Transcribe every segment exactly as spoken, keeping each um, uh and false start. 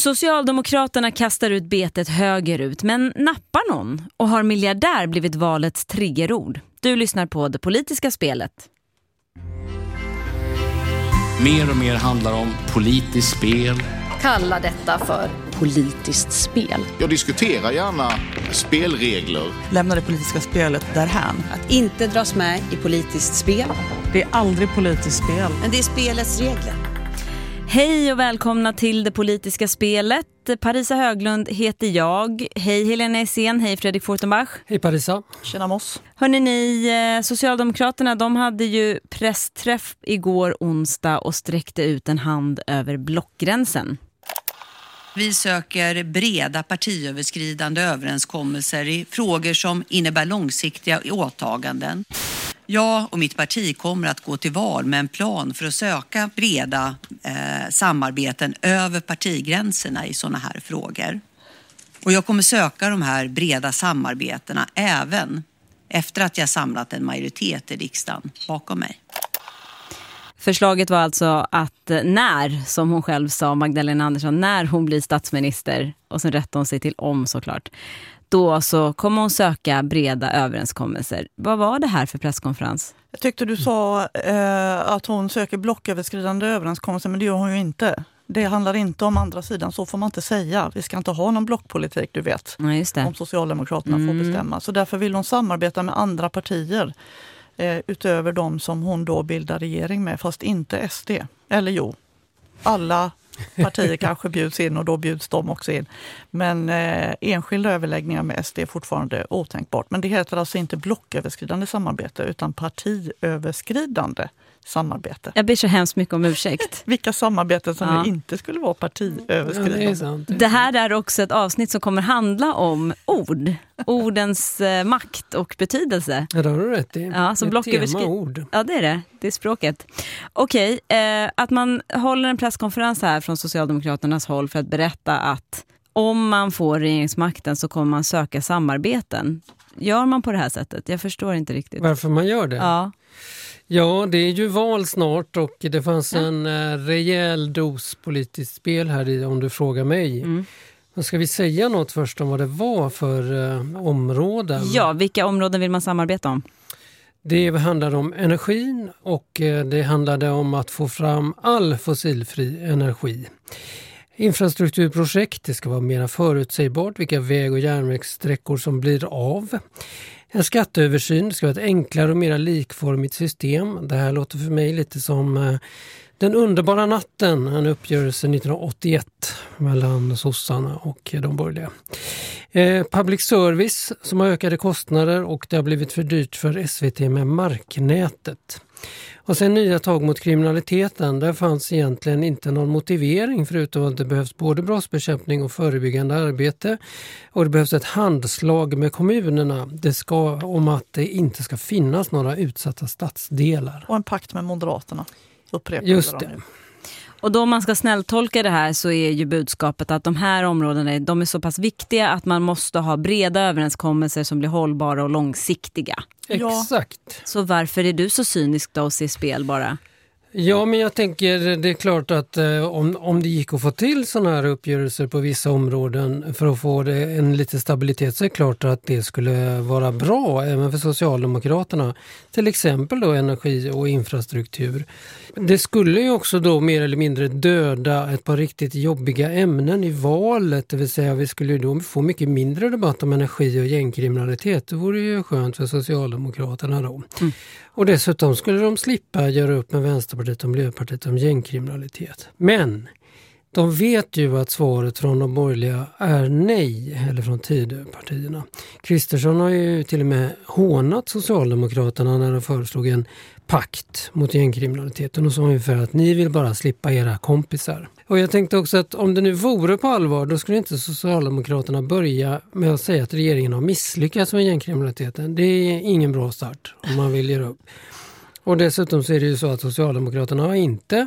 Socialdemokraterna kastar ut betet högerut, men nappar någon? Och har miljardär blivit valets triggerord? Du lyssnar på Det politiska spelet. Mer och mer handlar om politiskt spel. Kalla detta för politiskt spel. Jag diskuterar gärna spelregler. Lämna det politiska spelet därhän. Att inte dras med i politiskt spel. Det är aldrig politiskt spel. Men det är spelets regler. Hej och välkomna till Det politiska spelet. Parisa Höglund heter jag. Hej Helena Essén, hej Fredrik Fortenbach. Hej Parisa. Tjena Moss. Hörrni ni, Socialdemokraterna de hade ju pressträff igår onsdag och sträckte ut en hand över blockgränsen. Vi söker breda partiöverskridande överenskommelser i frågor som innebär långsiktiga åtaganden. Jag och mitt parti kommer att gå till val med en plan för att söka breda eh, samarbeten över partigränserna i sådana här frågor. Och jag kommer söka de här breda samarbetena även efter att jag samlat en majoritet i riksdagen bakom mig. Förslaget var alltså att när, som hon själv sa, Magdalena Andersson, när hon blir statsminister, och sen rättar hon sig till om såklart, då så kommer hon söka breda överenskommelser. Vad var det här för presskonferens? Jag tyckte du sa eh, att hon söker blocköverskridande överenskommelser, men det gör hon ju inte. Det handlar inte om andra sidan, så får man inte säga. Vi ska inte ha någon blockpolitik, du vet. Ja, just det. Om Socialdemokraterna mm. får bestämma. Så därför vill hon samarbeta med andra partier eh, utöver de som hon då bildar regering med, fast inte S D. Eller jo, alla partier kanske bjuds in och då bjuds de också in. Men eh, enskilda överläggningar med S D är fortfarande otänkbart. Men det heter alltså inte blocköverskridande samarbete utan partiöverskridande samarbete. Jag ber så hemskt mycket om ursäkt. Vilka samarbeten som ja. nu inte skulle vara partiöverskridande. Ja, det är sant. Det här är också ett avsnitt som kommer handla om ord. Ordens eh, makt och betydelse. Ja, det har du rätt i. Ja, så blocköverskridande. Ja, det är det. Det är språket. Okej, eh, att man håller en presskonferens här från Socialdemokraternas håll för att berätta att om man får regeringsmakten så kommer man söka samarbeten. Gör man på det här sättet? Jag förstår inte riktigt. Varför man gör det? Ja. Ja, det är ju val snart och det fanns en uh, rejäl dos politiskt spel här i, om du frågar mig. Mm. Men ska vi säga något först om vad det var för uh, områden? Ja, vilka områden vill man samarbeta om? Det handlade om energin och uh, det handlade om att få fram all fossilfri energi. Infrastrukturprojekt, det ska vara mer förutsägbart vilka väg- och järnvägssträckor som blir av. En skatteöversyn, det ska vara ett enklare och mer likformigt system. Det här låter för mig lite som eh, Den underbara natten, en uppgörelse nittonhundraåttioett mellan sossarna och de borgerliga. Eh, public service som har ökade kostnader och det har blivit för dyrt för S V T med marknätet. Och sen nya tag mot kriminaliteten. Där fanns egentligen inte någon motivering förutom att det behövs både brottsbekämpning och förebyggande arbete. Och det behövs ett handslag med kommunerna. Det ska om att det inte ska finnas några utsatta stadsdelar. Och en pakt med Moderaterna. Just det. Och då man ska snälltolka det här så är ju budskapet att de här områdena de är så pass viktiga att man måste ha breda överenskommelser som blir hållbara och långsiktiga. Exakt. Så varför är du så cynisk då och ser spel bara? Ja, men jag tänker det är klart att eh, om, om det gick att få till sådana här uppgörelser på vissa områden för att få det, en lite stabilitet så är det klart att det skulle vara bra även för Socialdemokraterna. Till exempel då energi och infrastruktur. Det skulle ju också då mer eller mindre döda ett par riktigt jobbiga ämnen i valet. Det vill säga vi skulle ju då få mycket mindre debatt om energi och gängkriminalitet. Det vore ju skönt för Socialdemokraterna då. Mm. Och dessutom skulle de slippa göra upp med Vänsterpartiet och Miljöpartiet om gängkriminalitet. Men de vet ju att svaret från de borgerliga är nej, eller från Tidöpartierna. Kristersson har ju till och med hånat Socialdemokraterna när de föreslog en pakt mot gängkriminaliteten och sa ungefär att ni vill bara slippa era kompisar. Och jag tänkte också att om det nu vore på allvar då skulle inte Socialdemokraterna börja med att säga att regeringen har misslyckats med gängkriminaliteten. Det är ingen bra start om man vill göra upp. Och dessutom så är det ju så att Socialdemokraterna har inte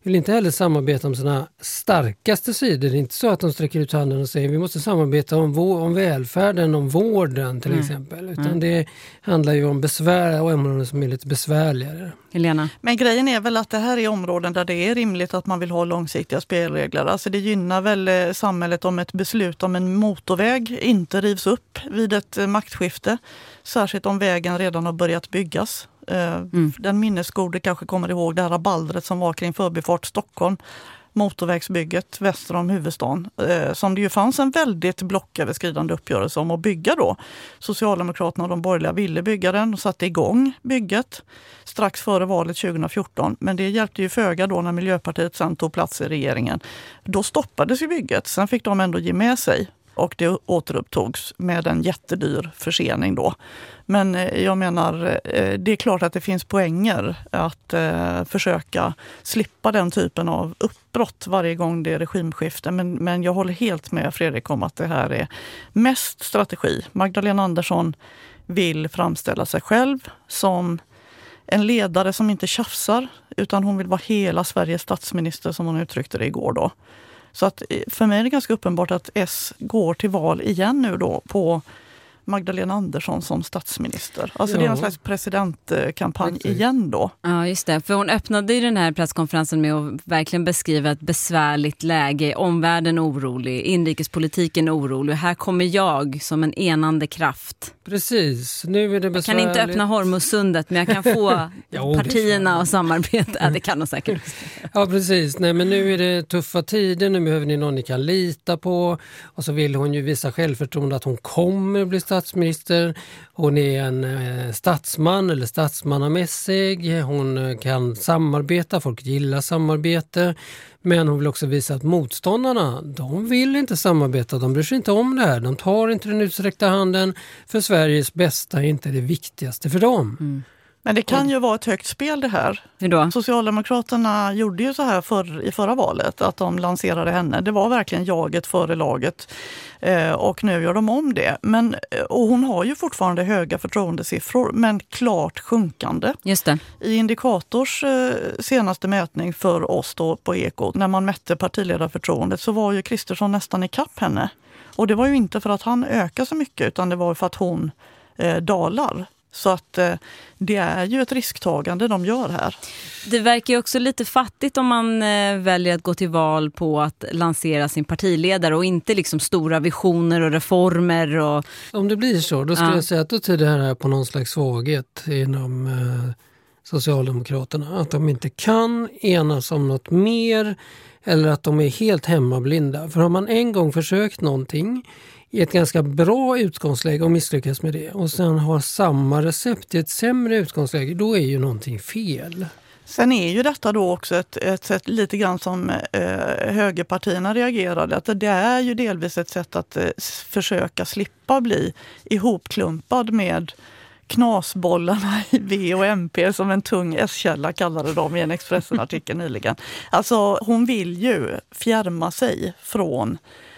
vill inte heller samarbeta om sina starkaste sidor. Det är inte så att de sträcker ut handen och säger vi måste samarbeta om, vår, om välfärden, om vården till mm. exempel. Utan mm. det handlar ju om besvär och områden som är lite besvärligare. Helena? Men grejen är väl att det här är områden där det är rimligt att man vill ha långsiktiga spelregler. Alltså det gynnar väl eh, samhället om ett beslut om en motorväg inte rivs upp vid ett eh, maktskifte. Särskilt om vägen redan har börjat byggas. Eh, mm. Den minnesgode kanske kommer ihåg det här rabaldret som var kring Förbifart Stockholm. Motorvägsbygget väster om huvudstaden, eh, som det ju fanns en väldigt blocköverskridande uppgörelse om att bygga då. Socialdemokraterna och de borgerliga ville bygga den och satte igång bygget strax före valet tjugo fjorton. Men det hjälpte ju föga då när Miljöpartiet sen tog plats i regeringen. Då stoppades ju bygget, sen fick de ändå ge med sig. Och det återupptogs med en jättedyr försening då. Men jag menar, det är klart att det finns poänger att eh, försöka slippa den typen av uppbrott varje gång det är regimskifte. Men, men jag håller helt med Fredrik om att det här är mest strategi. Magdalena Andersson vill framställa sig själv som en ledare som inte tjafsar, utan hon vill vara hela Sveriges statsminister som hon uttryckte det igår då. Så att för mig är det ganska uppenbart att S går till val igen nu då på Magdalena Andersson som statsminister. Alltså ja. Det är en slags presidentkampanj okay. igen då. Ja, just det. För hon öppnade ju den här presskonferensen med att verkligen beskriva ett besvärligt läge. Omvärlden orolig, inrikespolitiken orolig. Här kommer jag som en enande kraft. Precis, nu är det besvärligt. Jag kan inte öppna Hormuzsundet, men jag kan få jo, partierna att samarbeta. Ja, det kan de säkert. Ja, precis. Nej, men nu är det tuffa tider. Nu behöver ni någon ni kan lita på. Och så vill hon ju visa självförtroende att hon kommer bli statsminister. Hon är en eh, statsman eller statsmannamässig. Hon kan samarbeta. Folk gillar samarbete. Men hon vill också visa att motståndarna, de vill inte samarbeta. De bryr sig inte om det här. De tar inte den utsträckta handen. För Sveriges bästa är inte det viktigaste för dem. Mm. Men det kan ju vara ett högt spel det här. Hur då? Socialdemokraterna gjorde ju så här för, i förra valet, att de lanserade henne. Det var verkligen jaget före laget. Eh, och nu gör de om det. Men, och hon har ju fortfarande höga förtroendesiffror, men klart sjunkande. Just det. I Indikators eh, senaste mätning för oss då på Eko, när man mätte partiledarförtroendet, så var ju Kristersson nästan i kapp henne. Och det var ju inte för att han ökar så mycket, utan det var för att hon eh, dalar. Så att eh, det är ju ett risktagande de gör här. Det verkar ju också lite fattigt om man eh, väljer att gå till val på att lansera sin partiledare och inte liksom stora visioner och reformer. Och... Om det blir så, då ska ja. jag säga att då tyder det här på någon slags svaghet inom eh, Socialdemokraterna. Att de inte kan enas om något mer eller att de är helt hemmablinda. För har man en gång försökt någonting i ett ganska bra utgångsläge och misslyckas med det och sen har samma recept i ett sämre utgångsläge, då är ju någonting fel. Sen är ju detta då också ett, ett sätt lite grann som eh, högerpartierna reagerade. Att det är ju delvis ett sätt att eh, försöka slippa bli ihopklumpad med knasbollarna i V och M P, som en tung S-källa kallade dem i en Expressen-artikel nyligen. Alltså hon vill ju fjärma sig från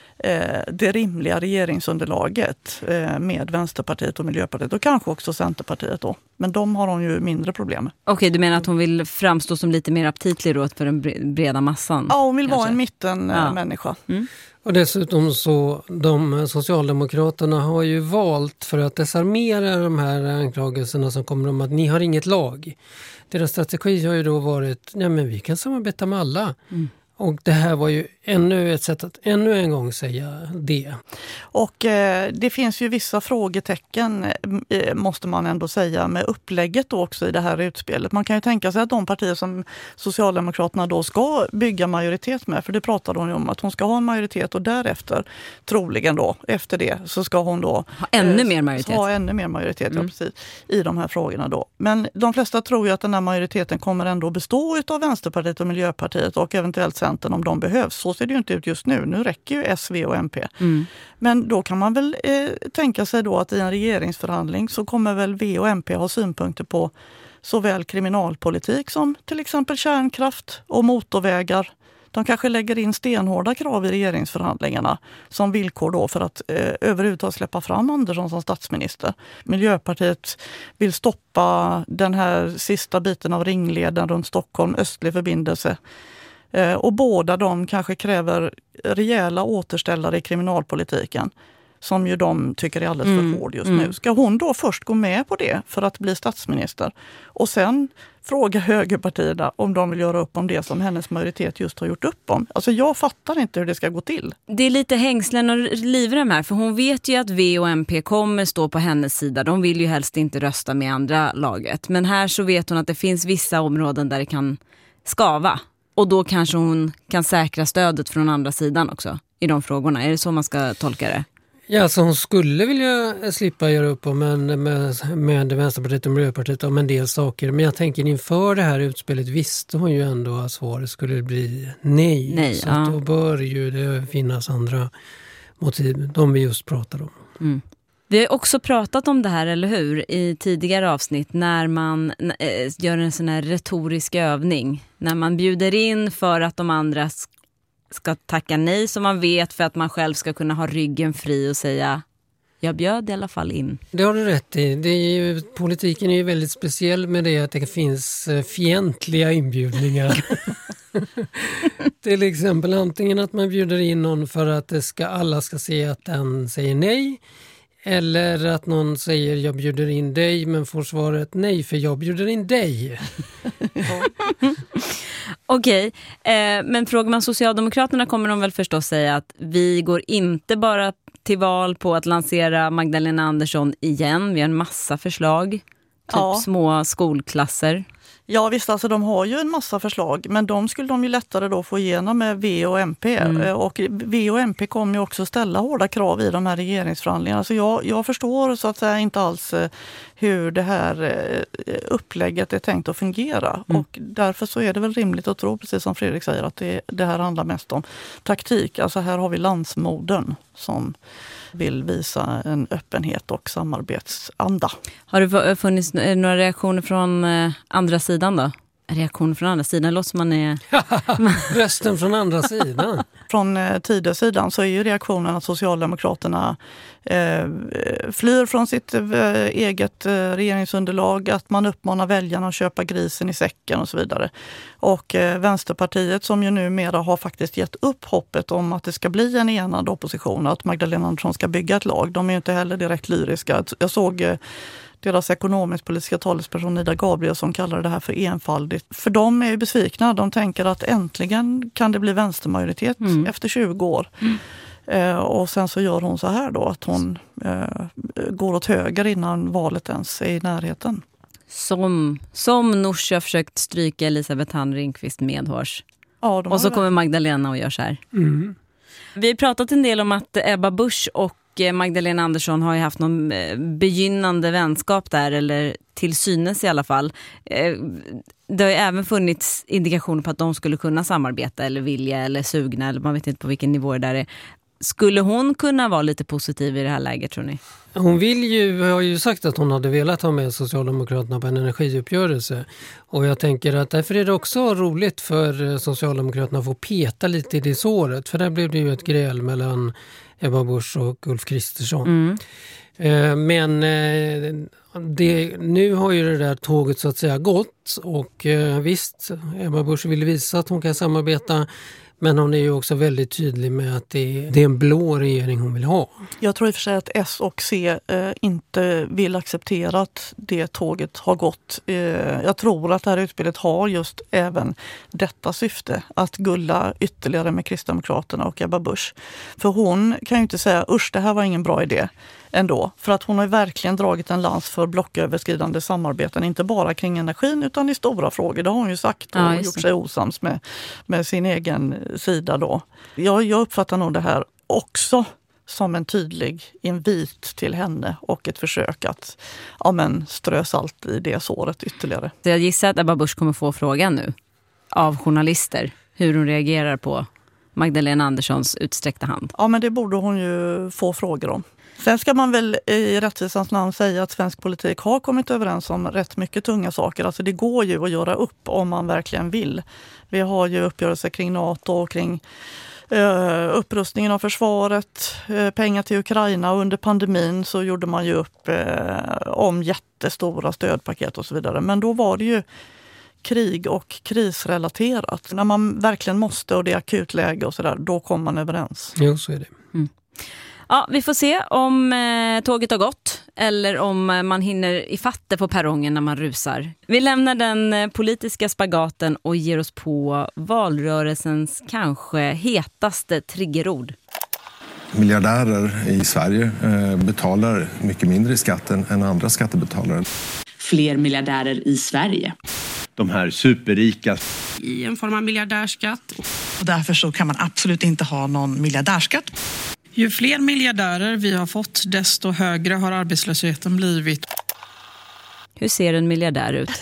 det rimliga regeringsunderlaget med Vänsterpartiet och Miljöpartiet och kanske också Centerpartiet då. Men de har hon ju mindre problem med. Okej, du menar att hon vill framstå som lite mer aptitlig då för den breda massan? Ja, hon vill kanske vara en mittenmänniska. Ja. Mm. Och dessutom så, de Socialdemokraterna har ju valt för att desarmera de här anklagelserna som kommer om att ni har inget lag. Deras strategi har ju då varit, nej men vi kan samarbeta med alla. Mm. Och det här var ju ännu ett sätt att ännu en gång säga det. Och eh, det finns ju vissa frågetecken, eh, måste man ändå säga, med upplägget då också i det här utspelet. Man kan ju tänka sig att de partier som Socialdemokraterna då ska bygga majoritet med, för det pratade hon ju om, att hon ska ha en majoritet och därefter, troligen då, efter det, så ska hon då ha ännu eh, mer majoritet. Ha ännu mer majoritet, mm. ja, precis, i de här frågorna då. Men de flesta tror ju att den här majoriteten kommer ändå bestå av Vänsterpartiet och Miljöpartiet och eventuellt Centern om de behövs. Så ser det ju inte ut just nu. Nu räcker ju S, V och M P. Mm. Men då kan man väl eh, tänka sig då att i en regeringsförhandling så kommer väl V och M P ha synpunkter på såväl kriminalpolitik som till exempel kärnkraft och motorvägar. De kanske lägger in stenhårda krav i regeringsförhandlingarna som villkor då för att eh, överhuvudtaget släppa fram Andersson som statsminister. Miljöpartiet vill stoppa den här sista biten av ringleden runt Stockholm, östlig förbindelse. Eh, och båda de kanske kräver rejäla återställare i kriminalpolitiken, som ju de tycker är alldeles för hård just mm. nu. Ska hon då först gå med på det för att bli statsminister och sen fråga högerpartierna om de vill göra upp om det som hennes majoritet just har gjort upp om? Alltså jag fattar inte hur det ska gå till. Det är lite hängslen och livrem här, för hon vet ju att V och M P kommer stå på hennes sida. De vill ju helst inte rösta med andra laget. Men här så vet hon att det finns vissa områden där det kan skava. Och då kanske hon kan säkra stödet från andra sidan också i de frågorna. Är det så man ska tolka det? Ja, så hon skulle vilja slippa göra upp om en, med, med Vänsterpartiet och Miljöpartiet om en del saker. Men jag tänker inför det här utspelet visste hon ju ändå att svaret skulle bli nej. nej så ja. att då bör ju det finnas andra motiv, de vi just pratade om. Mm. Vi har också pratat om det här, eller hur, i tidigare avsnitt när man äh, gör en sån här retorisk övning. När man bjuder in för att de andra ska tacka nej som man vet, för att man själv ska kunna ha ryggen fri och säga jag bjöd i alla fall in. Det har du rätt i. Det är ju, politiken är ju väldigt speciell med det att det finns fientliga inbjudningar. Till exempel antingen att man bjuder in någon för att det ska, alla ska se att den säger nej. Eller att någon säger jag bjuder in dig men får svaret nej för jag bjuder in dig. Okej, eh, men frågar man Socialdemokraterna kommer de väl förstås säga att vi går inte bara till val på att lansera Magdalena Andersson igen. Vi har en massa förslag, typ ja. små skolklasser. Ja visst, alltså de har ju en massa förslag, men de skulle de ju lättare då få igenom med V och M P. Mm. Och V och M P kommer ju också ställa hårda krav i de här regeringsförhandlingarna. Så jag, jag förstår så att säga inte alls hur det här upplägget är tänkt att fungera. Mm. Och därför så är det väl rimligt att tro, precis som Fredrik säger, att det, det här handlar mest om taktik. Alltså här har vi landsmodern som vill visa en öppenhet och samarbetsanda. Har det funnits några reaktioner från andra sidan då? Reaktioner från andra sidan, låter som man är... Rösten från andra sidan. Från eh, Tidösidan så är ju reaktionen att Socialdemokraterna eh, flyr från sitt eh, eget eh, regeringsunderlag, att man uppmanar väljarna att köpa grisen i säcken och så vidare. Och eh, Vänsterpartiet som ju numera har faktiskt gett upp hoppet om att det ska bli en enad opposition, att Magdalena Andersson ska bygga ett lag. De är ju inte heller direkt lyriska. Jag såg... Eh, deras ekonomisk-politiska talesperson Ida Gabriel som kallar det här för enfaldigt. För de är ju besvikna. De tänker att äntligen kan det bli vänstermajoritet mm. efter tjugo år. Mm. Eh, och sen så gör hon så här då att hon eh, går åt höger innan valet ens är i närheten. Som, som Nooshi har försökt stryka Elisabeth Hahn Ringqvist medhårs. Ja, och så kommer Magdalena och gör så här. Mm. Vi har pratat en del om att Ebba Busch och Magdalena Andersson har ju haft någon begynnande vänskap där, eller till synes i alla fall. Det har ju även funnits indikationer på att de skulle kunna samarbeta eller vilja eller sugna, eller man vet inte på vilken nivå det där är. Skulle hon kunna vara lite positiv i det här läget, tror ni? Hon vill ju, har ju sagt att hon hade velat ha med Socialdemokraterna på en energiuppgörelse. Och jag tänker att därför är det också roligt för Socialdemokraterna att få peta lite i det såret. För där blev det ju ett gräl mellan Ebba Busch och Ulf Kristersson. Mm. Eh, men eh, det, nu har ju det där tåget så att säga gått. Och eh, visst, Ebba Busch vill visa att hon kan samarbeta. Men hon är ju också väldigt tydlig med att det, det är en blå regering hon vill ha. Jag tror i och för sig att S och C eh, inte vill acceptera att det tåget har gått. Eh, jag tror att det här utspelet har just även detta syfte. Att gulla ytterligare med Kristdemokraterna och Ebba Busch. För hon kan ju inte säga, usch det här var ingen bra idé ändå. För att hon har verkligen dragit en lans för blocköverskridande samarbeten. Inte bara kring energin utan i stora frågor. Det har hon ju sagt och ja, gjort sig osams med, med sin egen sida då. Jag, jag uppfattar nog det här också som en tydlig invit till henne och ett försök att ja, men, strö salt i det såret ytterligare. Så jag gissar att Ebba Busch kommer få frågan nu av journalister hur hon reagerar på Magdalena Anderssons utsträckta hand. Ja, men det borde hon ju få frågor om. Sen ska man väl i rättvisans namn säga att svensk politik har kommit överens om rätt mycket tunga saker. Alltså det går ju att göra upp om man verkligen vill. Vi har ju uppgörelser kring NATO och kring eh, upprustningen av försvaret, eh, pengar till Ukraina, och under pandemin så gjorde man ju upp eh, om jättestora stödpaket och så vidare. Men då var det ju krig och krisrelaterat. När man verkligen måste och det är akutläge och sådär, då kommer man överens. Jo, så är det. Mm. Ja, vi får se om eh, tåget har gått eller om eh, man hinner ifatt det på perrongen när man rusar. Vi lämnar den eh, politiska spagaten och ger oss på valrörelsens kanske hetaste triggerord. Miljardärer i Sverige eh, betalar mycket mindre i skatten än andra skattebetalare. Fler miljardärer i Sverige. De här superrika. I en form av miljardärskatt. Och därför så kan man absolut inte ha någon miljardärskatt. Ju fler miljardärer vi har fått, desto högre har arbetslösheten blivit. Hur ser en miljardär ut?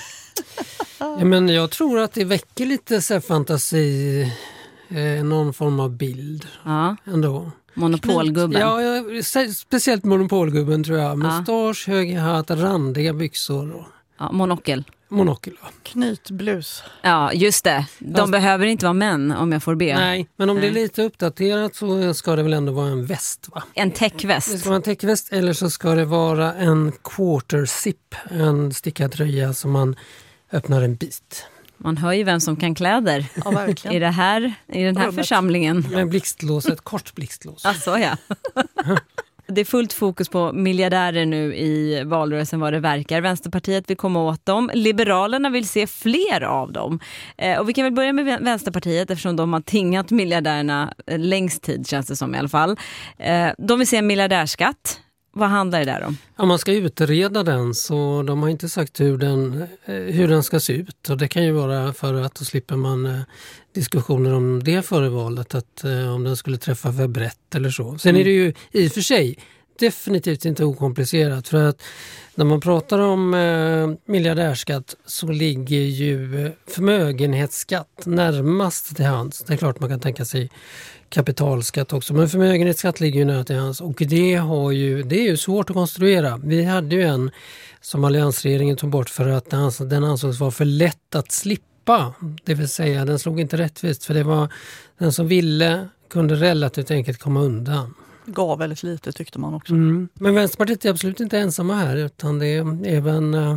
Ja, men jag tror att det väcker lite så här fantasi, eh, någon form av bild. Ja. Ändå. Monopolgubben. Ja, ja, speciellt monopolgubben tror jag. Mustasch, ja. hög hatt, randiga byxor. Och... Ja, monokel. Monokel, ja. Knytblus. Ja, just det. De Fast... behöver inte vara män om jag får be. Nej, men om Nej. det är lite uppdaterat så ska det väl ändå vara en väst, va? En täckväst. Det ska vara en täckväst eller så ska det vara en quarter zip, en stickad tröja som man öppnar en bit. Man hör ju vem som kan kläder. Ja, verkligen. I, det här, i den här Rummet. Församlingen. Med blixtlås, ett kort blixtlås. Alltså, ja. Det är fullt fokus på miljardärer nu i valrörelsen vad det verkar. Vänsterpartiet vill komma åt dem. Liberalerna vill se fler av dem. Eh, och vi kan väl börja med Vänsterpartiet eftersom de har tingat miljardärerna eh, längst tid känns det som i alla fall. Eh, de vill se en miljardärskatt. Vad handlar det där om? Ja, man ska utreda den så de har inte sagt hur den, hur den ska se ut. Och det kan ju vara för att då slipper man eh, diskussioner om det före valet. Att eh, om den skulle träffa för brett eller så. Sen mm. är det ju i och för sig definitivt inte okomplicerat. För att när man pratar om eh, miljardärskatt så ligger ju eh, förmögenhetsskatt närmast till hands. Det är klart man kan tänka sig kapitalskatt också. Men förmögenhetsskatt ligger ju nära till hands. Och det, har ju, det är ju svårt att konstruera. Vi hade ju en som alliansregeringen tog bort för att den ansågs vara för lätt att slippa. Det vill säga den slog inte rättvist. För det var den som ville kunde relativt enkelt komma undan. Gav väldigt lite tyckte man också. Mm. Men Vänsterpartiet är absolut inte ensamma här utan det är även äh,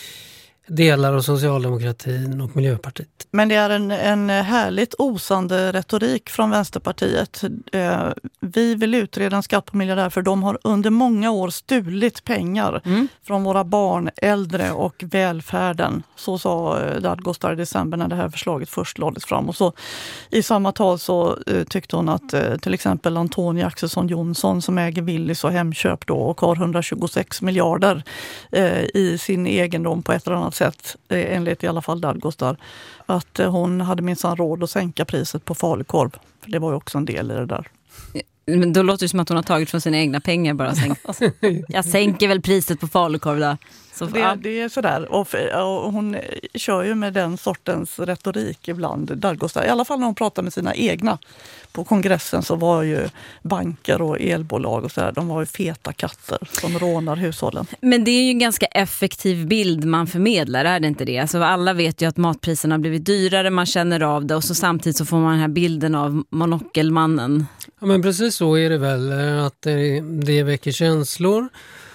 delar av socialdemokratin och Miljöpartiet. Men det är en, en härligt osande retorik från Vänsterpartiet. Eh, vi vill utreda en skatt på miljardär för de har under många år stulit pengar mm. från våra barn, äldre och välfärden. Så sa eh, Dadgostar i december när det här förslaget först lades fram. Och så i samma tal så eh, tyckte hon att eh, till exempel Antonia Axelsson Jonsson som äger Willys och Hemköp då och har hundratjugosex miljarder eh, i sin egendom på ett eller annat sätt, eh, enligt i alla fall Dadgostar, att eh, hon hade minsann råd att sänka priset på falukorv. För det var ju också en del i det där. Men då låter det som att hon har tagit från sina egna pengar bara sänkt. Jag sänker väl priset på falukorv då. Så, det, ja. det är sådär. Och, och hon kör ju med den sortens retorik ibland, Dadgostar. I alla fall när hon pratar med sina egna. På kongressen så var ju banker och elbolag och sådär, de var ju feta katter som rånar hushållen. Men det är ju en ganska effektiv bild man förmedlar, är det inte det? Alltså alla vet ju att matpriserna har blivit dyrare, man känner av det och så samtidigt så får man den här bilden av monokelmannen. Ja, men precis så är det väl, att det, det väcker känslor.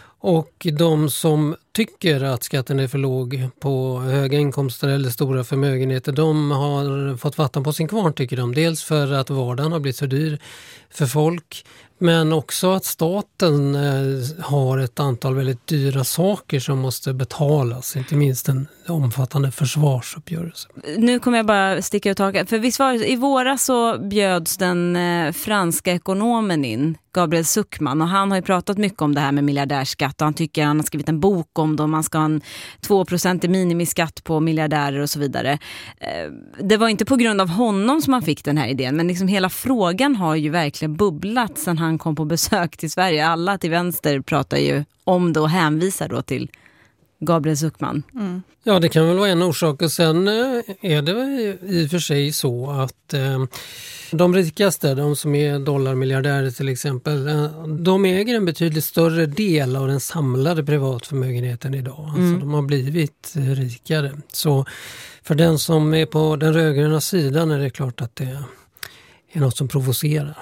Och de som tycker att skatten är för låg på höga inkomster eller stora förmögenheter, de har fått vatten på sin kvarn tycker de. Dels för att vardagen har blivit så dyr för folk, men också att staten har ett antal väldigt dyra saker som måste betalas, inte minst en omfattande försvarsuppgörelse. Nu kommer jag bara sticka ut taget, för visst var det, i våras så bjöds den eh, franska ekonomen in, Gabriel Zuckman, och han har ju pratat mycket om det här med miljardärskatt och han tycker han har skrivit en bok om det, man ska ha en två procent i minimiskatt på miljardärer och så vidare. Eh, det var inte på grund av honom som man fick den här idén, men liksom hela frågan har ju verkligen bubblat sedan han kom på besök till Sverige. Alla till vänster pratar ju om det och hänvisar då till Gabriel Zuckman. Mm. Ja, det kan väl vara en orsak och sen är det i och för sig så att eh, de rikaste, de som är dollarmiljardärer till exempel, eh, de äger en betydligt större del av den samlade privatförmögenheten idag. Alltså mm. de har blivit rikare. Så för den som är på den rödgröna sidan är det klart att det är något som provocerar.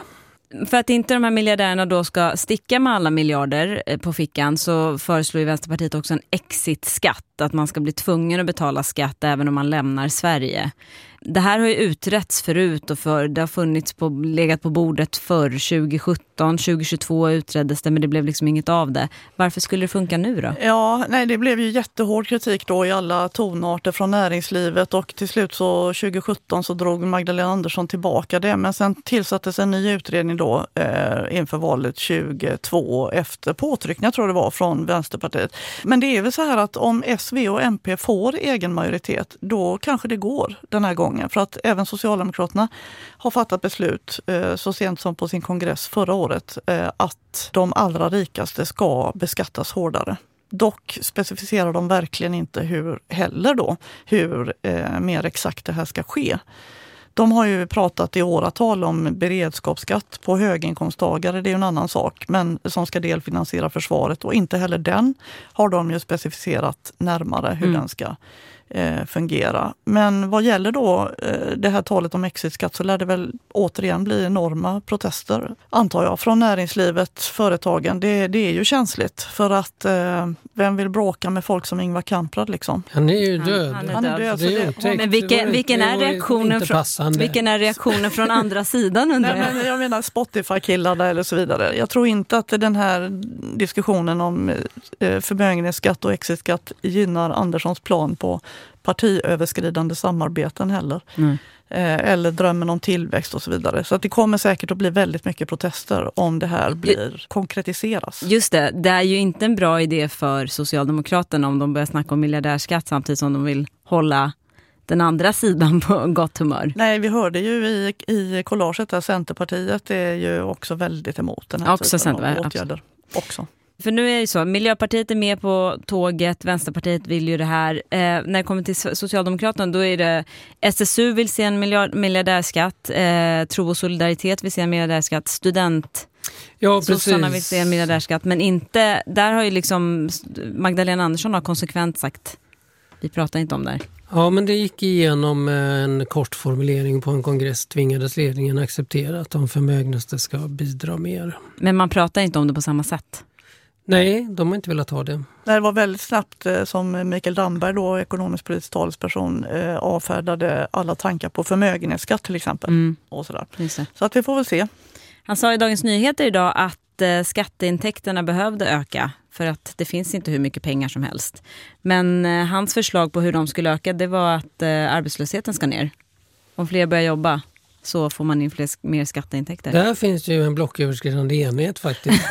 För att inte de här miljardärerna då ska sticka med alla miljarder på fickan så föreslår ju Vänsterpartiet också en exit-skatt. Att man ska bli tvungen att betala skatt även om man lämnar Sverige. Det här har ju utretts förut och för, det har funnits på, legat på bordet för tjugo sjutton, tjugo tjugotvå utreddes det men det blev liksom inget av det. Varför skulle det funka nu då? Ja, nej det blev ju jättehård kritik då i alla tonarter från näringslivet och till slut så tjugo sjutton så drog Magdalena Andersson tillbaka det men sen tillsattes en ny utredning då eh, inför valet tjugotvå efter påtryckning, jag tror det var, från Vänsterpartiet. Men det är väl så här att om S V och M P får egen majoritet då kanske det går den här gången. För att även Socialdemokraterna har fattat beslut eh, så sent som på sin kongress förra året eh, att de allra rikaste ska beskattas hårdare. Dock specificerar de verkligen inte hur heller då, hur eh, mer exakt det här ska ske. De har ju pratat i åratal om beredskapsskatt på höginkomsttagare, det är en annan sak, men som ska delfinansiera försvaret och inte heller den har de ju specificerat närmare hur mm. den ska eh, fungera. Men vad gäller då eh, det här talet om exitskatt så lär det väl återigen bli enorma protester, antar jag, från näringslivet, företagen. Det, det är ju känsligt för att eh, vem vill bråka med folk som Ingvar Kamprad liksom? Han är ju död. Han, han är död. Det är otäckt. Men vilken, vilken, är reaktionen från, vilken är reaktionen från andra sidan undrar jag? Nej, men jag menar Spotify-killarna eller så vidare. Jag tror inte att den här diskussionen om eh, förmögenhetsskatt och exitskatt gynnar Anderssons plan på partiöverskridande samarbeten heller. Mm. Eh, eller drömmen om tillväxt och så vidare. Så att det kommer säkert att bli väldigt mycket protester om det här blir konkretiseras. Just det, det är ju inte en bra idé för Socialdemokraterna om de börjar snacka om miljardärskatt samtidigt som de vill hålla den andra sidan på gott humör. Nej, vi hörde ju i, i collaget där Centerpartiet är ju också väldigt emot den här också typen Center- av åtgärder. Också. För nu är det så, Miljöpartiet är med på tåget, Vänsterpartiet vill ju det här. Eh, när det kommer till Socialdemokraterna då är det S S U vill se en miljard, miljardärskatt, eh, Tro och Solidaritet vill se en miljardärskatt, student... Ja, Sossarna vill se en miljardärskatt, men inte, där har ju liksom Magdalena Andersson har konsekvent sagt, vi pratar inte om det här. Ja, men det gick igenom en kort formulering på en kongress, tvingades ledningen acceptera att de förmögnaste ska bidra mer. Men man pratar inte om det på samma sätt. Nej, de har inte velat ha det. Det var väldigt snabbt som Mikael Damberg, då ekonomisk politisk talesperson, eh, avfärdade alla tankar på förmögenhetsskatt till exempel. Mm. Och sådär. Så att vi får väl se. Han sa i Dagens Nyheter idag att eh, skatteintäkterna behövde öka för att det finns inte hur mycket pengar som helst. Men eh, hans förslag på hur de skulle öka, det var att eh, arbetslösheten ska ner. Om fler börjar jobba så får man in fler, mer skatteintäkter. Där finns ju en blocköverskridande enhet faktiskt.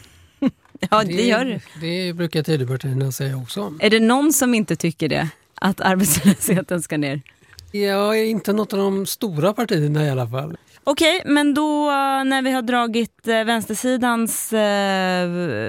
Ja, det, det gör det. Det brukar Tidöpartierna säga också. Är det någon som inte tycker det? Att arbetslösheten ska ner? Ja, inte något av de stora partierna i alla fall. Okej, men då när vi har dragit eh, vänstersidans eh,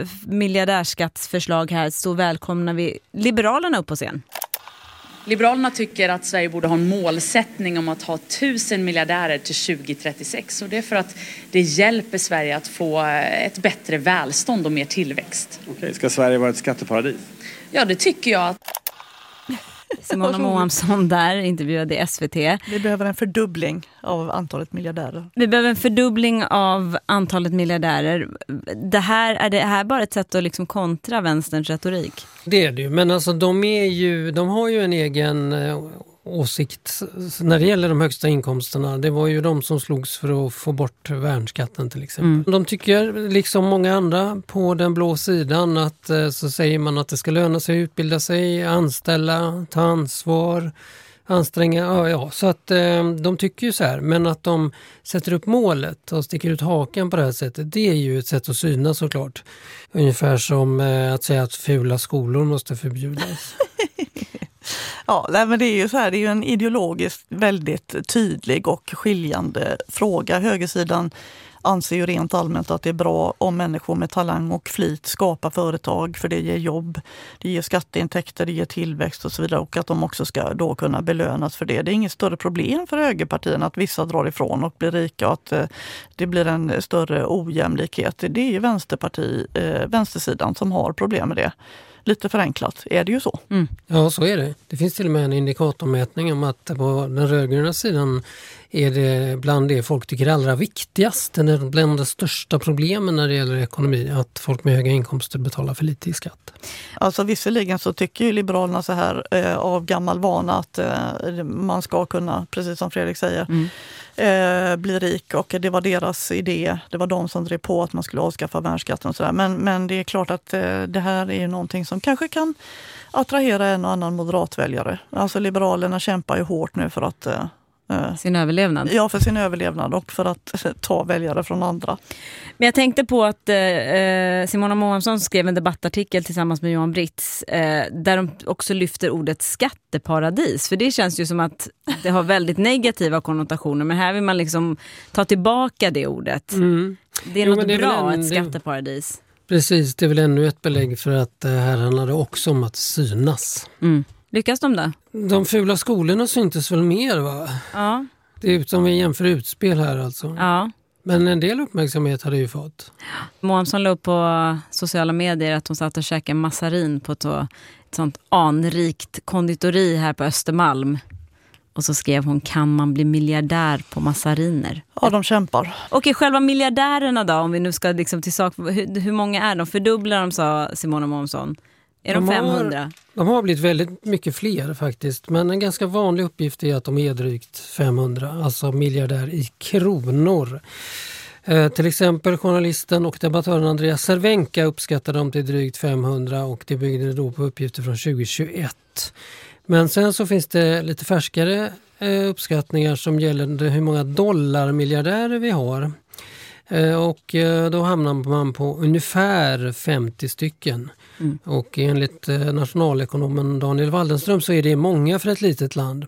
miljardärskattsförslag här så välkomnar vi Liberalerna upp på scen. Liberalerna tycker att Sverige borde ha en målsättning om att ha tusen miljardärer till tjugo trettiosex. Och det är för att det hjälper Sverige att få ett bättre välstånd och mer tillväxt. Okej, ska Sverige vara ett skatteparadis? Ja, det tycker jag att... Simona Mohamsson där intervjuade i S V T. Vi behöver en fördubbling av antalet miljardärer. Vi behöver en fördubbling av antalet miljardärer. Det här, är det här bara ett sätt att liksom kontra vänsterns retorik? Det är det ju, men alltså de, är ju, de har ju en egen eh, åsikt när det gäller de högsta inkomsterna. Det var ju de som slogs för att få bort värnskatten till exempel. Mm. De tycker, liksom många andra på den blå sidan, att eh, så säger man att det ska löna sig att utbilda sig, anställa, ta ansvar, anstränga, ja, ja. Så att eh, de tycker ju så här, men att de sätter upp målet och sticker ut hakan på det här sättet, det är ju ett sätt att synas såklart. Ungefär som eh, att säga att fula skolor måste förbjudas. Ja, men det är ju så här, det är ju en ideologiskt väldigt tydlig och skiljande fråga. Högersidan anser ju rent allmänt att det är bra om människor med talang och flit skapar företag, för det ger jobb, det ger skatteintäkter, det ger tillväxt och så vidare, och att de också ska då kunna belönas för det. Det är inget större problem för högerpartierna att vissa drar ifrån och blir rika och att det blir en större ojämlikhet. Det är ju vänsterparti, eh, vänstersidan som har problem med det. Lite förenklat är det ju så. Mm. Ja, så är det. Det finns till och med en indikatormätning om att på den rödgröna sidan är det bland det folk tycker är allra viktigast, bland de största problemen när det gäller ekonomi, att folk med höga inkomster betalar för lite i skatt? Alltså visserligen så tycker ju Liberalerna så här eh, av gammal vana att eh, man ska kunna, precis som Fredrik säger, mm. eh, bli rik, och det var deras idé. Det var de som drev på att man skulle avskaffa värnskatten och sådär. Men, men det är klart att eh, det här är någonting som kanske kan attrahera en och annan moderatväljare. Alltså Liberalerna kämpar ju hårt nu för att eh, sin överlevnad. Ja, för sin överlevnad och för att ta väljare från andra. Men jag tänkte på att eh, Simona Mohamsson skrev en debattartikel tillsammans med Johan Britz eh, där de också lyfter ordet skatteparadis. För det känns ju som att det har väldigt negativa konnotationer, men här vill man liksom ta tillbaka det ordet. Mm. Det är jo, något det är bra, en, ett skatteparadis. Precis, det är väl ännu ett belägg för att det här handlar det också om att synas. Mm. Lyckas de då? De fula skolorna syntes väl mer, va? Ja. Det är som vi jämför utspel här alltså. Ja. Men en del uppmärksamhet hade ju fått. Mohamsson la upp på sociala medier att hon satt och käkade massarin på ett, ett sånt anrikt konditori här på Östermalm. Och så skrev hon, kan man bli miljardär på massariner? Ja, de kämpar. Okej, själva miljardärerna då, om vi nu ska liksom till sak. Hur, hur många är de? Fördubblar de, sa Simona Mohamsson. Är de, de femhundra? Har, de har blivit väldigt mycket fler faktiskt. Men en ganska vanlig uppgift är att de är drygt femhundra. Alltså miljardär i kronor. Eh, till exempel journalisten och debattören Andreas Cervenka uppskattade dem till drygt femhundra. Och det byggde då på uppgifter från tjugohundratjugoett. Men sen så finns det lite färskare eh, uppskattningar som gäller hur många dollarmiljardärer vi har. Eh, och eh, då hamnar man på ungefär femtio stycken. Mm. Och enligt eh, nationalekonomen Daniel Waldenström så är det många för ett litet land.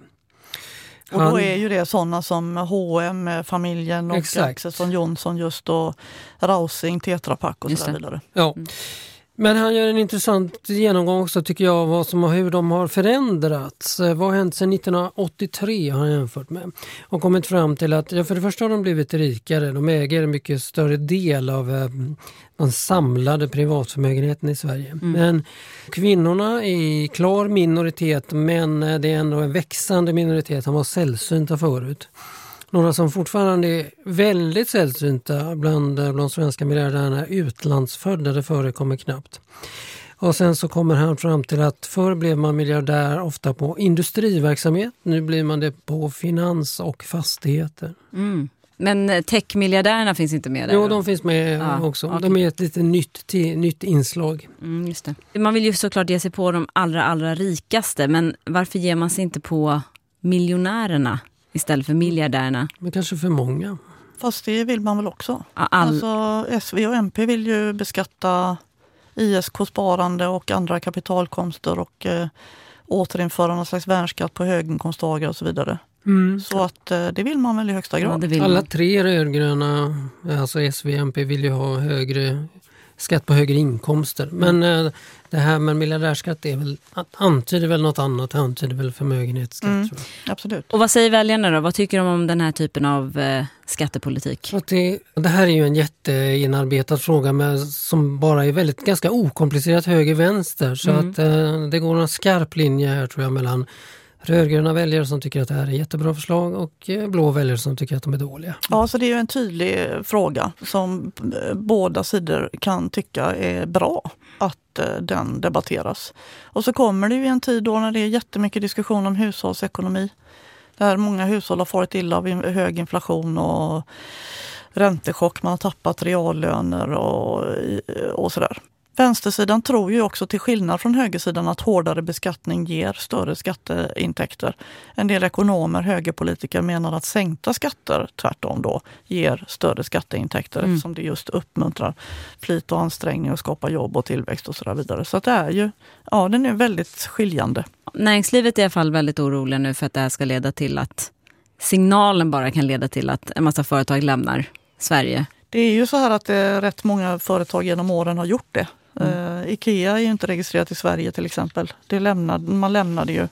Och då är ju det sådana som H och M-familjen och Axelsson Johnson just och Rausing, Tetra Pak och så vidare. Ja. Mm. Men han gör en intressant genomgång också tycker jag vad som, hur de har förändrats. Vad har hänt sedan nittonhundraåttiotre har han jämfört med. Och kommit fram till att ja, för det första har de blivit rikare. De äger en mycket större del av eh, den samlade privatförmögenheten i Sverige. Mm. Men kvinnorna är klar minoritet, men det är ändå en växande minoritet. Han var sällsynta förut. Några som fortfarande är väldigt sällsynta bland de svenska miljardärerna utlandsfödda, det förekommer knappt. Och sen så kommer han fram till att förr blev man miljardär ofta på industriverksamhet, nu blir man det på finans och fastigheter. Mm. Men tech-miljardärerna finns inte med där? Jo, då? de finns med ja, också. Okay. De är ett lite nytt, till, nytt inslag. Mm, just det. Man vill ju såklart ge sig på de allra, allra rikaste, men varför ger man sig inte på miljonärerna istället för miljardärerna? Men kanske för många. Fast det vill man väl också. All... Alltså S V och M P vill ju beskatta I S K-sparande och andra kapitalkomster och eh, återinföra någon slags värnskatt på höginkomsttagare och så vidare. Mm. Så att eh, det vill man väl i högsta grad. Ja, alla tre rödgröna, alltså S V och M P vill ju ha högre skatt på högre inkomster. Men mm. eh, det här med miljardärskatt är väl, antyder väl något annat, det antyder väl förmögenhetsskatt. Mm. Tror jag. Absolut. Och vad säger väljarna då? Vad tycker de om den här typen av eh, skattepolitik? Det, det här är ju en jätteinarbetad fråga med, som bara är väldigt ganska okomplicerat höger-vänster. Så mm. att eh, det går en skarp linje här tror jag mellan rödgröna väljare som tycker att det här är jättebra förslag och blå väljare som tycker att de är dåliga. Ja, så det är ju en tydlig fråga som båda sidor kan tycka är bra att den debatteras. Och så kommer det ju en tid då när det är jättemycket diskussion om hushållsekonomi. Där många hushåll har farit illa av hög inflation och räntechock, man har tappat reallöner och, och sådär. Vänstersidan tror ju också till skillnad från högersidan att hårdare beskattning ger större skatteintäkter. En del ekonomer, högerpolitiker menar att sänkta skatter tvärtom då ger större skatteintäkter mm. eftersom det just uppmuntrar flit och ansträngning och skapar jobb och tillväxt och så vidare. Så att det är ju, ja den är väldigt skiljande. Näringslivet är i alla fall väldigt orolig nu för att det här ska leda till att signalen bara kan leda till att en massa företag lämnar Sverige. Det är ju så här att det rätt många företag genom åren har gjort det. Mm. Uh, Ikea är ju inte registrerat i Sverige till exempel. Det lämnade, man lämnade ju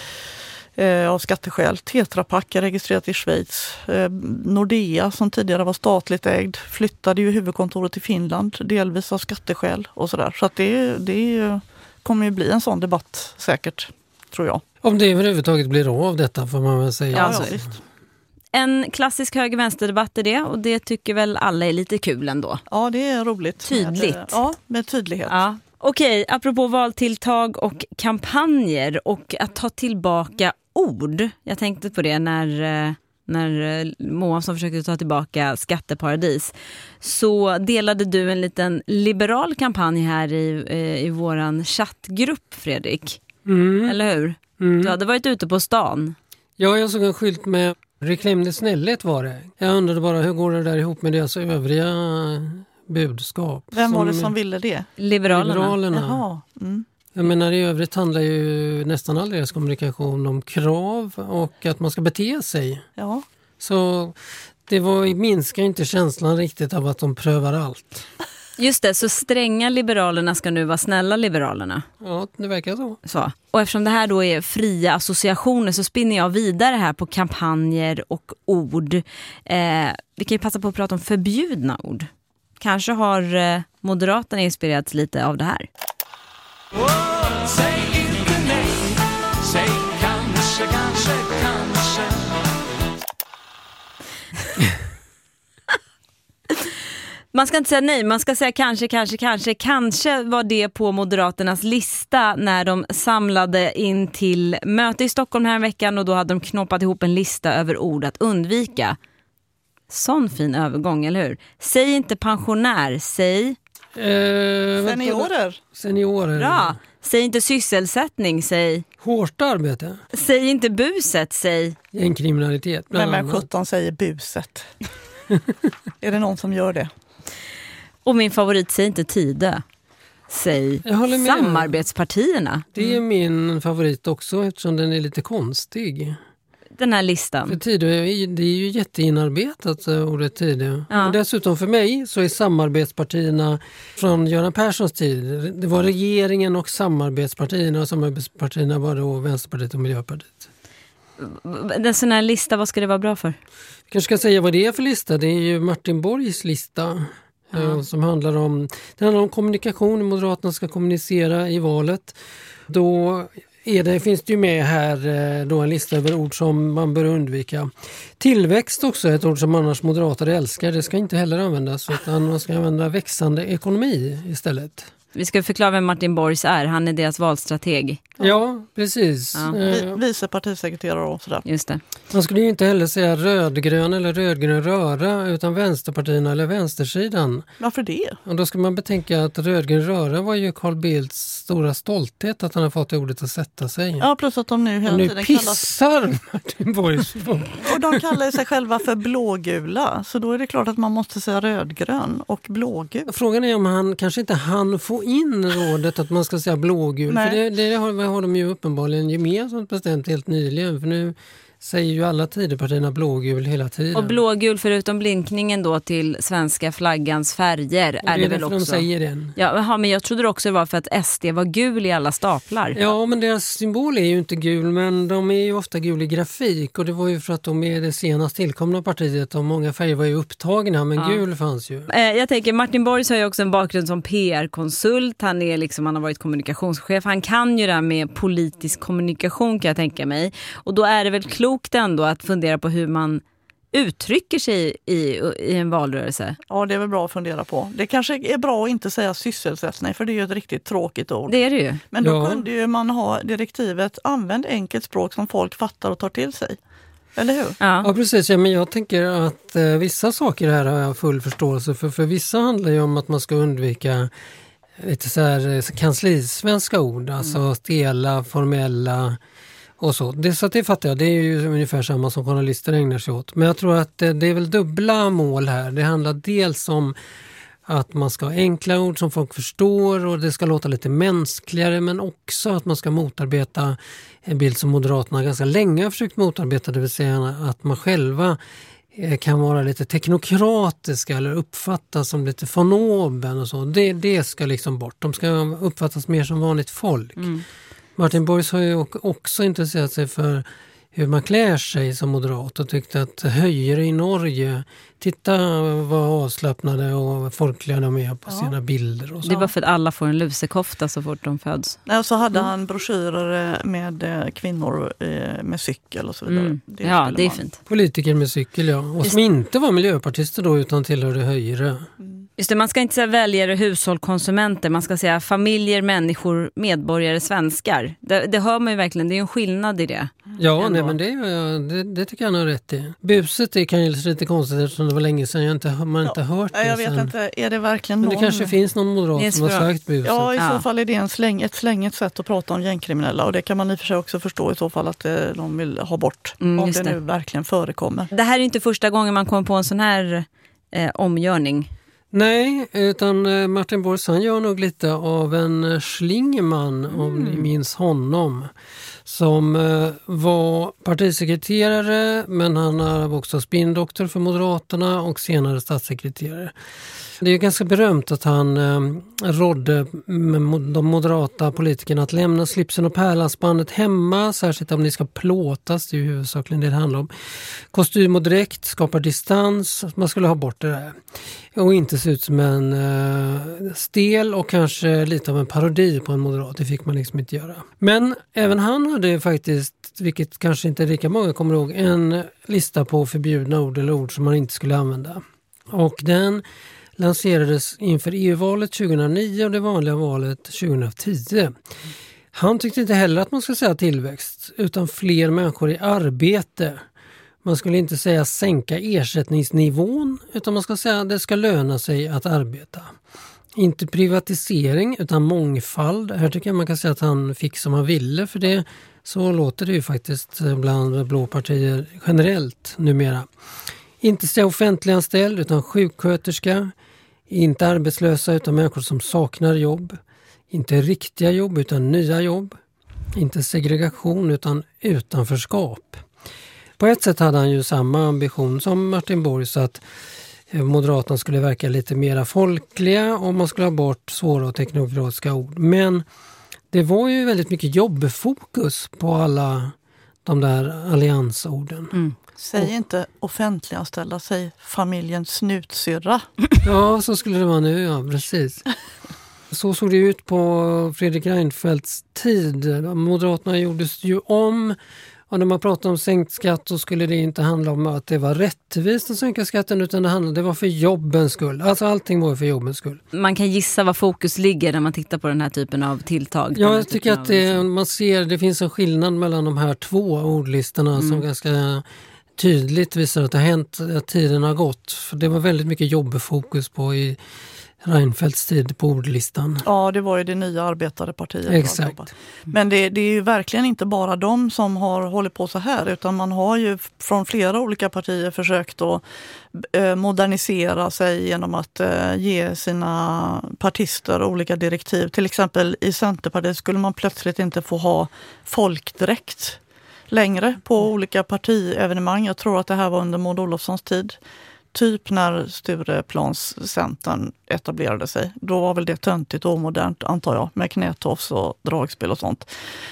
uh, av skatteskäl. Tetra Pak är registrerat i Schweiz. Uh, Nordea som tidigare var statligt ägd flyttade ju huvudkontoret till Finland delvis av skatteskäl och sådär. Så att det, det kommer ju bli en sån debatt säkert, tror jag. Om det överhuvudtaget blir av detta får man väl säga. Ja, ja visst. En klassisk höger-vänster-debatt är det, och det tycker väl alla är lite kul ändå. Ja, det är roligt. Tydligt. Med, ja, med tydlighet. Ja. Okej, apropå valtilltag och kampanjer och att ta tillbaka ord. Jag tänkte på det när, när Moa som försökte ta tillbaka skatteparadis. Så delade du en liten liberal kampanj här i, i våran chattgrupp, Fredrik. Mm. Eller hur? Mm. Du hade varit ute på stan. Ja, jag såg en skylt med reklam det snället var det. Jag undrade bara hur går det där ihop med deras övriga budskap. Vem var det som, som ville det? Liberalerna. Liberalerna. Jaha. Mm. Jag menar, i övrigt handlar ju nästan all deras kommunikation om krav och att man ska bete sig. Ja. Så det var, minskar inte känslan riktigt av att de prövar allt. Just det, så stränga liberalerna ska nu vara snälla liberalerna. Ja, det verkar så. Så. Och eftersom det här då är fria associationer så spinner jag vidare här på kampanjer och ord. Eh, vi kan ju passa på att prata om förbjudna ord. Kanske har eh, Moderaterna inspirerats lite av det här. Oh, säg inte nej, säg kanske, kanske, kanske. Man ska inte säga nej, man ska säga kanske, kanske, kanske. Kanske var det på Moderaternas lista när de samlade in till möte i Stockholm här en veckan, och då hade de knoppat ihop en lista över ord att undvika. Sån fin övergång, eller hur? Säg inte pensionär, säg... Eh, seniorer. Seniorer. Bra. Säg inte sysselsättning, säg... Hårt arbete. Säg inte buset, säg... Gängkriminalitet. Vem med sjutton säger buset? Är det någon som gör det? Och min favorit, säg inte Tidö. Säg samarbetspartierna. Det är min favorit också eftersom den är lite konstig. Den här listan. För Tidö, det är ju jätteinarbetat ordet Tidö. Ja. Och dessutom för mig så är samarbetspartierna från Göran Perssons tid. Det var regeringen och samarbetspartierna, och samarbetspartierna var då Vänsterpartiet och Miljöpartiet. Den sån här lista, vad ska det vara bra för? Jag kanske ska säga vad det är för lista. Det är ju Martin Borgs lista. Ja. Som handlar om, det handlar om kommunikation. Moderaterna ska kommunicera i valet. Då är det, finns det ju med här då en lista över ord som man bör undvika. Tillväxt också är ett ord som annars moderater älskar. Det ska inte heller användas, utan man ska använda växande ekonomi istället. Vi ska förklara vem Martin Borgs är. Han är deras valstrateg. Ja, ja precis. Ja. Vi, vice partisekreterare och sådär. Just det. Man skulle ju inte heller säga rödgrön eller rödgrön röra, utan vänsterpartierna eller vänstersidan. Varför det? Och då ska man betänka att rödgrön röra var ju Carl Bildts stora stolthet att han har fått ordet att sätta sig. Ja, plus att de nu hela och nu tiden pissar kallas... Martin Borgs. Och de kallar sig själva för blågula. Så då är det klart att man måste säga rödgrön och blågul. Frågan är om han kanske inte hann få in rådet att man ska säga blågul. Nej. För det, det har, har de ju uppenbarligen gemensamt bestämt helt nyligen. För nu säger ju alla Tidöpartierna blågul hela tiden. Och blågul förutom blinkningen då till svenska flaggans färger och är det, det väl också. De säger den. Ja, aha, men jag trodde också det var för att S D var gul i alla staplar. Ja, men deras symbol är ju inte gul, men de är ju ofta gul i grafik. Och det var ju för att de är det senast tillkomna partiet och många färger var ju upptagna, men ja. Gul fanns ju. Eh, jag tänker, Martin Borgs har ju också en bakgrund som P R-konsult. Han är liksom, han har varit kommunikationschef. Han kan ju det här med politisk kommunikation, kan jag tänka mig. Och då är det väl klokt ändå att fundera på hur man uttrycker sig i, i en valrörelse. Ja, det är väl bra att fundera på. Det kanske är bra att inte säga sysselsättning, för det är ju ett riktigt tråkigt ord. Det är det ju. Men då ja. kunde ju man ha direktivet använd enkelt språk som folk fattar och tar till sig. Eller hur? Ja, ja precis. Ja, men jag tänker att eh, vissa saker här har jag full förståelse för. För vissa handlar ju om att man ska undvika lite så här kanslisvenska ord. Mm. Alltså stela, formella och så. Det, så att det fattar jag. Det är ju ungefär samma som journalister ägnar sig åt. Men jag tror att det, det är väl dubbla mål här. Det handlar dels om att man ska ha enkla ord som folk förstår och det ska låta lite mänskligare, men också att man ska motarbeta en bild som Moderaterna ganska länge har försökt motarbeta, det vill säga att man själva kan vara lite teknokratiska eller uppfattas som lite von oben och så. Det, det ska liksom bort. De ska uppfattas mer som vanligt folk. Mm. Martin Borgs har ju också intresserat sig för hur man klär sig som moderat och tyckte att höjre i Norge, titta vad avslappnade och folkliga de är på ja. sina bilder. Och så. Det var för att alla får en lusekofta så fort de föds. Ja, så hade mm. han broschyrer med kvinnor med cykel och så vidare. Mm. Det ja, det är man. fint. Politiker med cykel, ja. Och som inte var miljöpartister då utan tillhörde höjre. Mm. Just det, man ska inte säga väljare, hushåll, konsumenter. Man ska säga familjer, människor, medborgare, svenskar. Det, det hör man ju verkligen, det är en skillnad i det. Ja, nej, men det, det, det tycker jag han har rätt i. Buset är kanske lite konstigt eftersom det var länge sedan jag inte, man inte ja, hört det. Jag vet sen. inte, är det verkligen men någon... det kanske finns någon moderat som har sagt buset. Ja, i så ja. fall är det en släng, ett slängigt sätt att prata om gängkriminella. Och det kan man i och för sig också förstå i så fall att de vill ha bort. Mm, om det, det nu verkligen förekommer. Det här är inte första gången man kommer på en sån här eh, omgörning. Nej, utan Martin Borgs han gör nog lite av en Schlingmann, mm. om ni minns honom, som var partisekreterare, men han är också spindoktor för Moderaterna och senare statssekreterare. Det är ganska berömt att han eh, rådde de moderata politikerna att lämna slipsen och pärlhalsbandet hemma, särskilt om det ska plåtas, det är ju huvudsakligen det det handlar om. Kostym och dräkt skapar distans, man skulle ha bort det där. Och inte se ut som en eh, stel och kanske lite av en parodi på en moderat, det fick man liksom inte göra. Men även han hade faktiskt, vilket kanske inte lika många kommer ihåg, en lista på förbjudna ord eller ord som man inte skulle använda. Och den lanserades inför E U-valet tjugohundranio och det vanliga valet tjugohundratio. Han tyckte inte heller att man skulle säga tillväxt utan fler människor i arbete. Man skulle inte säga sänka ersättningsnivån utan man ska säga att det ska löna sig att arbeta. Inte privatisering utan mångfald. Här tycker jag man kan säga att han fick som han ville, för det så låter det ju faktiskt bland blå partier generellt numera. Inte säga offentliganställd utan sjuksköterska. Inte arbetslösa utan människor som saknar jobb. Inte riktiga jobb utan nya jobb. Inte segregation utan utanförskap. På ett sätt hade han ju samma ambition som Martin Borg, så att Moderaterna skulle verka lite mera folkliga och man skulle ha bort svåra och teknokratiska ord. Men det var ju väldigt mycket jobbfokus på alla de där alliansorden. Mm. Säg inte offentliganställda, säg familjen snutsyrra. Ja, så skulle det vara nu, ja, precis. Så såg det ut på Fredrik Reinfeldts tid. Moderaterna gjordes ju om. Och när man pratar om sänkt skatt så skulle det inte handla om att det var rättvist att sänka skatten, utan det, handlade, det var för jobbens skull. Alltså allting var för jobbens skull. Man kan gissa var fokus ligger när man tittar på den här typen av tilltag. Ja, jag tycker att det, man ser det finns en skillnad mellan de här två ordlistorna mm. som ganska tydligt visar att det har hänt, att tiden har gått. För det var väldigt mycket jobbfokus på i Reinfeldts tid på ordlistan. Ja, det var ju det nya arbetarepartiet. Exakt. Men det, det är ju verkligen inte bara de som har hållit på så här, utan man har ju från flera olika partier försökt att eh, modernisera sig genom att eh, ge sina partister olika direktiv. Till exempel i Centerpartiet skulle man plötsligt inte få ha folkdräkt längre på olika partievenemang. Jag tror att det här var under Maud Olofssons tid. Typ när Stureplanscentern etablerade sig. Då var väl det töntigt och omodernt, antar jag, med knätofs och dragspel och sånt.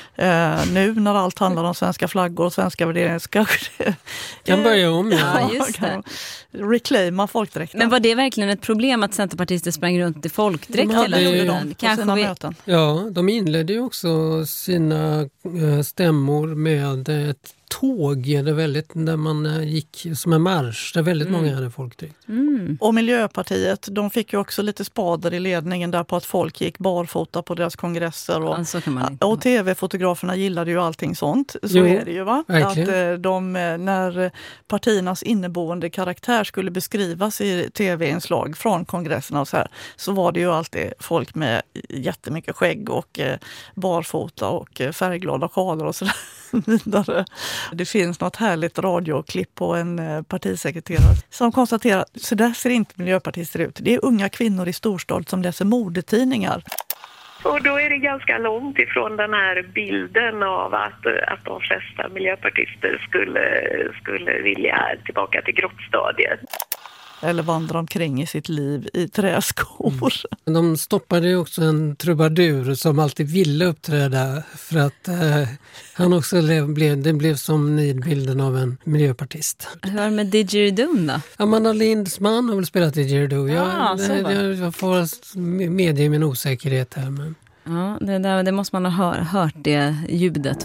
Eh, nu när allt handlar om svenska flaggor och svenska värderingar ska det kan börja om. Ja, ja just det. Reclaima folkdräkten. Men var det verkligen ett problem att centerpartister sprang runt i folkdräkt hela tiden? Kanske vi... möten. Ja, de inledde ju också sina stämmor med ett tåg där, väldigt, där man gick som en marsch, där väldigt mm. många hade folkdräkt. Mm. Och Miljöpartiet, de fick ju också lite spader i ledningen där på att folk gick barfota på deras kongresser. Och, ja, och tv-fotograferna gillade ju allting sånt. Så jo, är det ju, va? Verkligen. Att de, när partiernas inneboende karaktär skulle beskrivas i tv-inslag från kongresserna och så här, så var det ju alltid folk med jättemycket skägg och barfota och färgglada sjalar och sådär vidare. Det finns något härligt radioklipp på en partisekreterare som konstaterar att så där ser inte miljöpartister ut. Det är unga kvinnor i storstad som läser modetidningar. Och då är det ganska långt ifrån den här bilden av att, att de flesta miljöpartister skulle, skulle vilja tillbaka till grottstadiet. eller vandra omkring i sitt liv i träskor. Mm. De stoppade ju också en trubadur som alltid ville uppträda för att eh, han också blev, det blev som nidbilden av en miljöpartist. Hur var det med Didgeridoo då? Amanda Linds man har väl spelat Didgeridoo. Jag, Ah, jag, jag, jag får medge min osäkerhet här. Men... Ja, det, där, det måste man ha hör, hört det ljudet.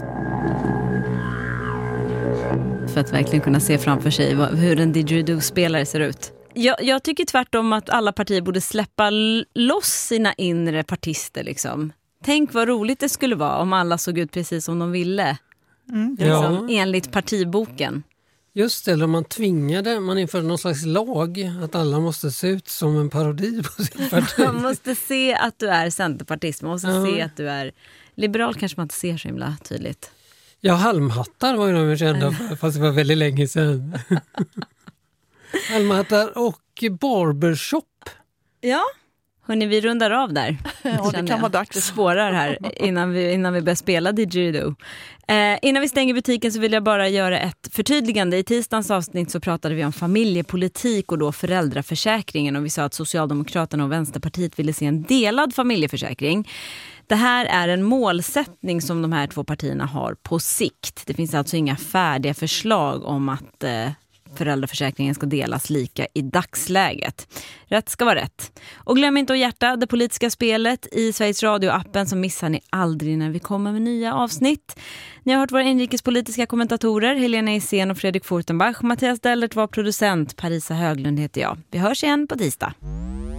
För att verkligen kunna se framför sig vad, hur en didgeridoo-spelare ser ut. Jag, jag tycker tvärtom att alla partier borde släppa loss sina inre partister. Liksom. Tänk vad roligt det skulle vara om alla såg ut precis som de ville. Mm. Liksom, ja. Enligt partiboken. Just det, eller man tvingade, man införde någon slags lag att alla måste se ut som en parodi på sin parti. Man måste se att du är centerpartist, man måste ja. se att du är liberal, kanske man inte ser så himla tydligt. Ja, halmhattar var ju de kända för, fast det var väldigt länge sedan. Halmhattar och barbershop. Ja, hörni, vi rundar av där. Ja, det kan vara dags. Det spårar här innan vi, innan vi börjar spela didgeridoo. Eh, innan vi stänger butiken så vill jag bara göra ett förtydligande. I tisdagens avsnitt så pratade vi om familjepolitik och då föräldraförsäkringen. Och vi sa att Socialdemokraterna och Vänsterpartiet ville se en delad familjeförsäkring. Det här är en målsättning som de här två partierna har på sikt. Det finns alltså inga färdiga förslag om att eh, föräldraförsäkringen ska delas lika i dagsläget. Rätt ska vara rätt. Och glöm inte att hjärta det politiska spelet i Sveriges Radio-appen, så missar ni aldrig när vi kommer med nya avsnitt. Ni har hört våra inrikespolitiska kommentatorer Helena Isen och Fredrik Furtenbach. Mattias Dellert var producent. Parisa Höglund heter jag. Vi hörs igen på tisdag.